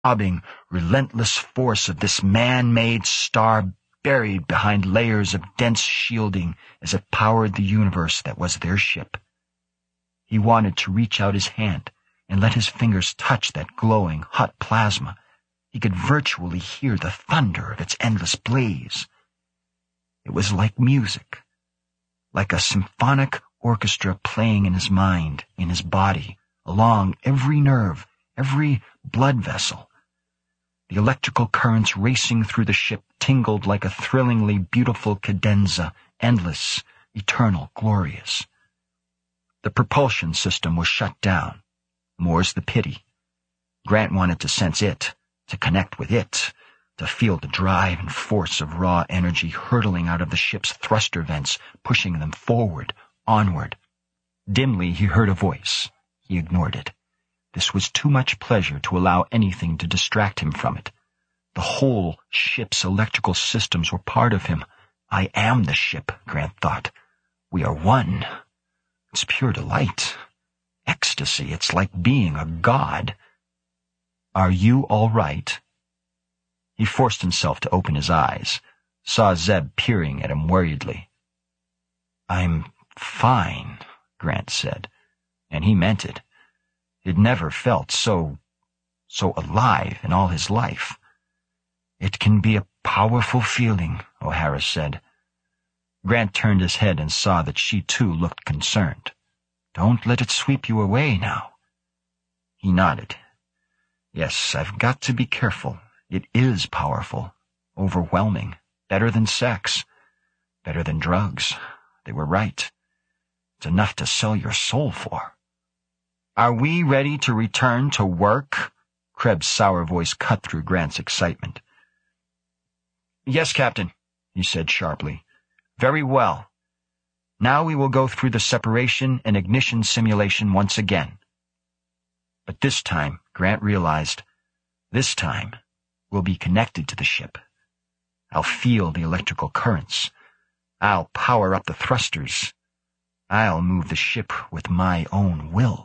throbbing, relentless force of this man-made star buried behind layers of dense shielding as it powered the universe that was their ship. He wanted to reach out his hand and let his fingers touch that glowing, hot plasma. He could virtually hear the thunder of its endless blaze. It was like music, like a symphonic orchestra playing in his mind, in his body, along every nerve, every blood vessel. The electrical currents racing through the ship tingled like a thrillingly beautiful cadenza, endless, eternal, glorious. The propulsion system was shut down. More's the pity. Grant wanted to sense it, to connect with it, to feel the drive and force of raw energy hurtling out of the ship's thruster vents, pushing them forward, onward. Dimly he heard a voice. He ignored it. This was too much pleasure to allow anything to distract him from it. The whole ship's electrical systems were part of him. I am the ship, Grant thought. We are one. It's pure delight. Ecstasy. It's like being a god. Are you all right? He forced himself to open his eyes, saw Zeb peering at him worriedly. I'm fine, Grant said, and he meant it. He'd never felt so alive in all his life. It can be a powerful feeling, O'Hara said. Grant turned his head and saw that she too looked concerned. Don't let it sweep you away now. He nodded. Yes, I've got to be careful. It is powerful, overwhelming, better than sex, better than drugs. They were right. It's enough to sell your soul for. Are we ready to return to work? Krebs' sour voice cut through Grant's excitement. Yes, Captain, he said sharply. Very well. Now we will go through the separation and ignition simulation once again. But this time, Grant realized, this time we'll be connected to the ship. I'll feel the electrical currents. I'll power up the thrusters. I'll move the ship with my own will.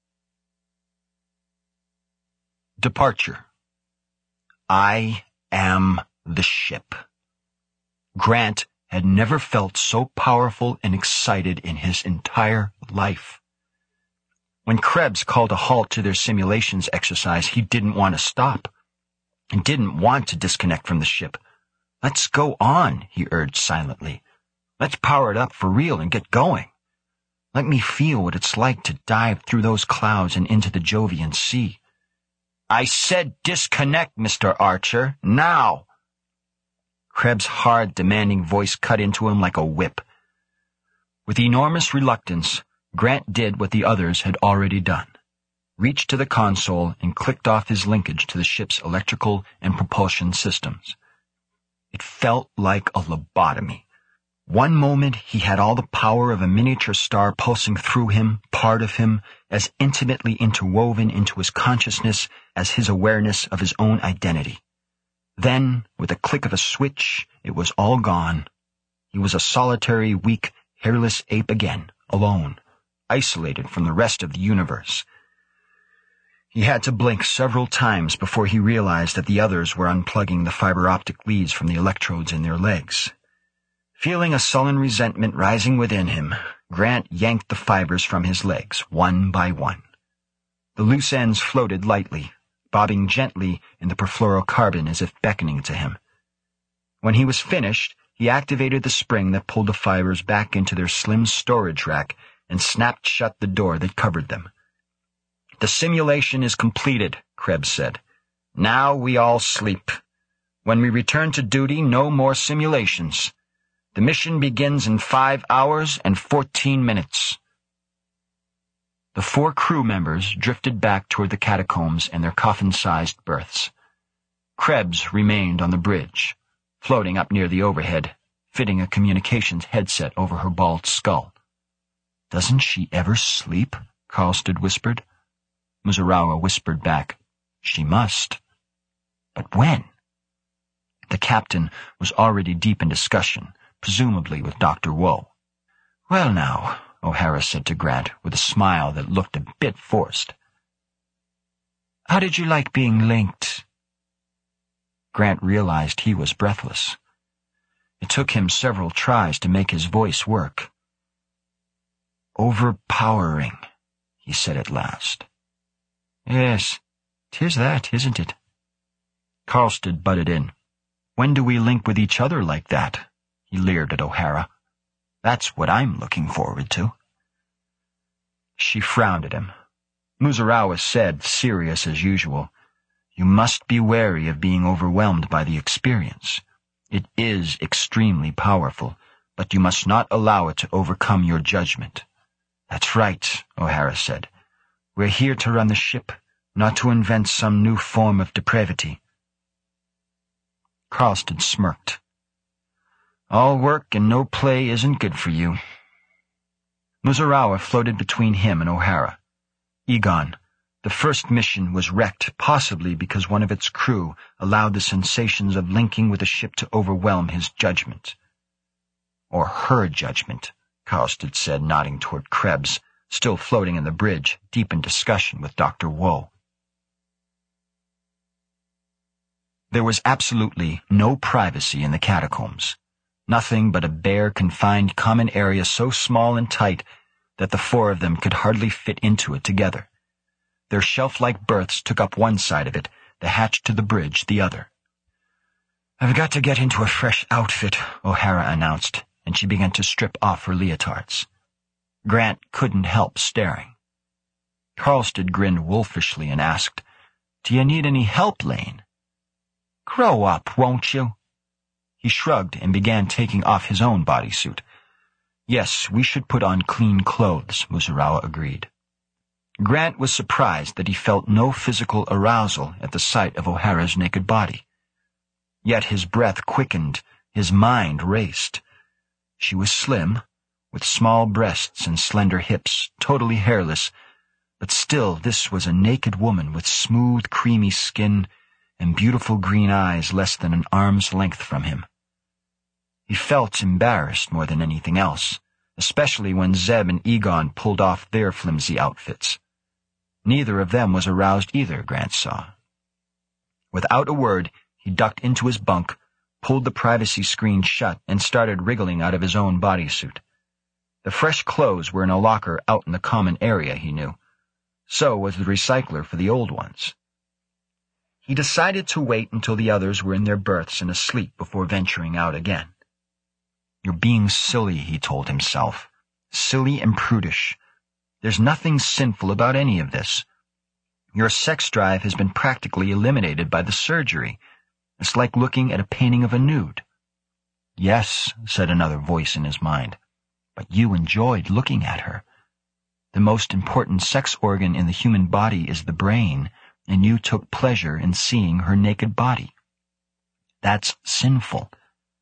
Departure. I am the ship. Grant had never felt so powerful and excited in his entire life. When Krebs called a halt to their simulations exercise, he didn't want to stop and didn't want to disconnect from the ship. Let's go on, he urged silently. Let's power it up for real and get going. Let me feel what it's like to dive through those clouds and into the Jovian Sea. I said disconnect, Mr. Archer, now. Krebs' hard, demanding voice cut into him like a whip. With enormous reluctance, Grant did what the others had already done. Reached to the console and clicked off his linkage to the ship's electrical and propulsion systems. It felt like a lobotomy. One moment he had all the power of a miniature star pulsing through him, part of him, as intimately interwoven into his consciousness as his awareness of his own identity. Then, with a click of a switch, it was all gone. He was a solitary, weak, hairless ape again, alone, isolated from the rest of the universe. He had to blink several times before he realized that the others were unplugging the fiber-optic leads from the electrodes in their legs. Feeling a sullen resentment rising within him, Grant yanked the fibers from his legs, one by one. The loose ends floated lightly, bobbing gently in the perfluorocarbon as if beckoning to him. When he was finished, he activated the spring that pulled the fibers back into their slim storage rack and snapped shut the door that covered them. The simulation is completed, Krebs said. Now we all sleep. When we return to duty, no more simulations. The mission begins in 5 hours and 14 minutes. The 4 crew members drifted back toward the catacombs and their coffin-sized berths. Krebs remained on the bridge, floating up near the overhead, fitting a communications headset over her bald skull. Doesn't she ever sleep? Karlstead whispered. Muzarawa whispered back, She must. But when? The captain was already deep in discussion, presumably with Dr. Woe. Well now, O'Hara said to Grant with a smile that looked a bit forced. How did you like being linked?" Grant realized he was breathless. It took him several tries to make his voice work. "Overpowering," he said at last. "Yes, 'tis that, isn't it?" Karlstead butted in. "When do we link with each other like that?" He leered at O'Hara. "That's what I'm looking forward to." She frowned at him. Musarowa said, serious as usual, "You must be wary of being overwhelmed by the experience. It is extremely powerful, but you must not allow it to overcome your judgment." "That's right," O'Hara said. "We're here to run the ship, not to invent some new form of depravity." Karlstead smirked. "All work and no play isn't good for you." Musarowa floated between him and O'Hara. "Egon, the first mission was wrecked, possibly because one of its crew allowed the sensations of linking with the ship to overwhelm his judgment." "Or her judgment," Karlstead said, nodding toward Krebs, still floating in the bridge, deep in discussion with Dr. Woe. There was absolutely no privacy in the catacombs. Nothing but a bare, confined common area so small and tight that the four of them could hardly fit into it together. Their shelf-like berths took up one side of it, the hatch to the bridge the other. "I've got to get into a fresh outfit," O'Hara announced, and she began to strip off her leotards. Grant couldn't help staring. Karlstead grinned wolfishly and asked, "Do you need any help, Lane?" "Grow up, won't you?" He shrugged and began taking off his own bodysuit. "Yes, we should put on clean clothes," Musarowa agreed. Grant was surprised that he felt no physical arousal at the sight of O'Hara's naked body. Yet his breath quickened, his mind raced. She was slim, with small breasts and slender hips, totally hairless, but still this was a naked woman with smooth, creamy skin and beautiful green eyes less than an arm's length from him. He felt embarrassed more than anything else, especially when Zeb and Egon pulled off their flimsy outfits. Neither of them was aroused either, Grant saw. Without a word, he ducked into his bunk, pulled the privacy screen shut, and started wriggling out of his own bodysuit. The fresh clothes were in a locker out in the common area, he knew. So was the recycler for the old ones. He decided to wait until the others were in their berths and asleep before venturing out again. "You're being silly," he told himself. "Silly and prudish. There's nothing sinful about any of this. Your sex drive has been practically eliminated by the surgery. It's like looking at a painting of a nude." "Yes," said another voice in his mind, "but you enjoyed looking at her. The most important sex organ in the human body is the brain, and you took pleasure in seeing her naked body. That's sinful."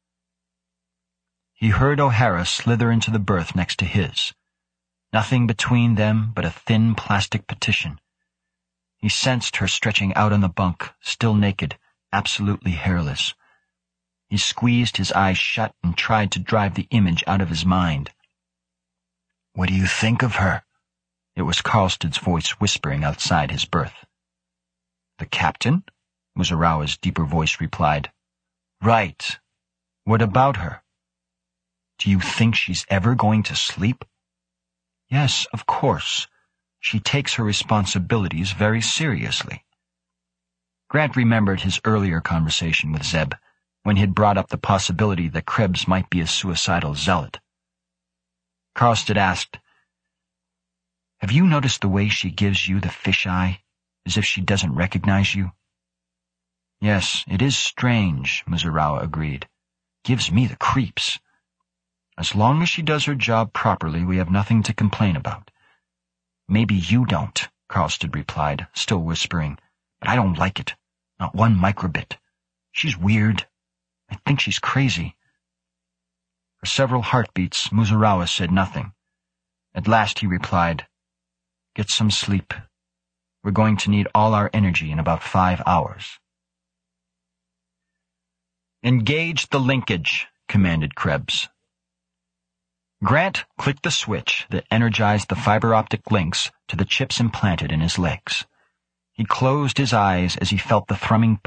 He heard O'Hara slither into the berth next to his. Nothing between them but a thin plastic partition. He sensed her stretching out on the bunk, still naked, absolutely hairless. He squeezed his eyes shut and tried to drive the image out of his mind. "What do you think of her?" It was Karlstead's voice whispering outside his berth. "The captain?" Musarowa's deeper voice replied. "Right. What about her?" "Do you think she's ever going to sleep?" "Yes, of course. She takes her responsibilities very seriously." Grant remembered his earlier conversation with Zeb, when he had brought up the possibility that Krebs might be a suicidal zealot. Karlstead asked, "Have you noticed the way she gives you the fisheye, as if she doesn't recognize you?" "Yes, it is strange," Musarowa agreed. "Gives me the creeps. As long as she does her job properly, we have nothing to complain about." "Maybe you don't," Karlstead replied, still whispering, "but I don't like it. Not one microbit. She's weird. I think she's crazy." For several heartbeats, Musarowa said nothing. At last he replied, "Get some sleep. We're going to need all our energy in about 5 hours." "Engage the linkage," commanded Krebs. Grant clicked the switch that energized the fiber-optic links to the chips implanted in his legs. He closed his eyes as he felt the thrumming